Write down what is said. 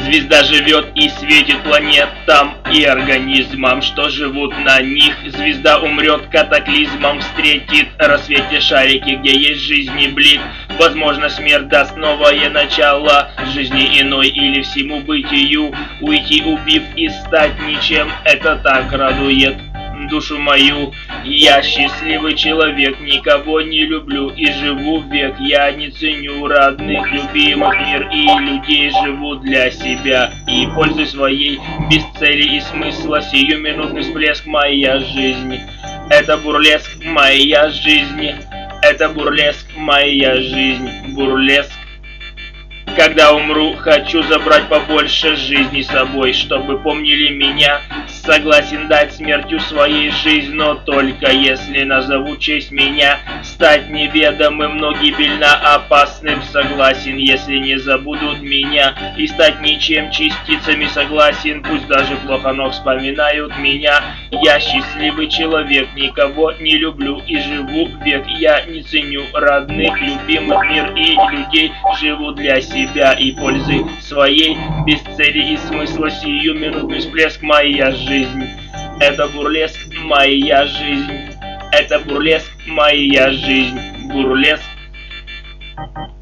Звезда живет и светит планетам и организмам, что живут на них. Звезда умрет катаклизмом, встретит в рассвете шарики, где есть жизни блик. Возможно, смерть даст новое начало жизни иной или всему бытию. Уйти, убив и стать ничем, это так радует душу мою. Я счастливый человек, никого не люблю и живу век. Я не ценю родных, любимых, мир и людей. Живу для себя и пользы своей, без цели и смысла. Сиюминутный всплеск моя жизнь. Это бурлеск моя жизнь. Это бурлеск моя жизнь. Бурлеск. Когда умру, хочу забрать побольше жизни с собой, чтобы помнили меня. Согласен дать смертью своей жизнь, но только если назовут честь меня. Стать неведомым, но гибельно опасным. Согласен, если не забудут меня. И стать ничем, частицами согласен. Пусть даже плохо, но вспоминают меня. Я счастливый человек, никого не люблю и живу век. Я не ценю родных, любимых, мир и людей. Живу для себя и пользы своей, без цели и смысла. Сиюминутный всплеск моя жизнь. Это бурлеск моя жизнь. Это бурлеск моя жизнь. Бурлеск.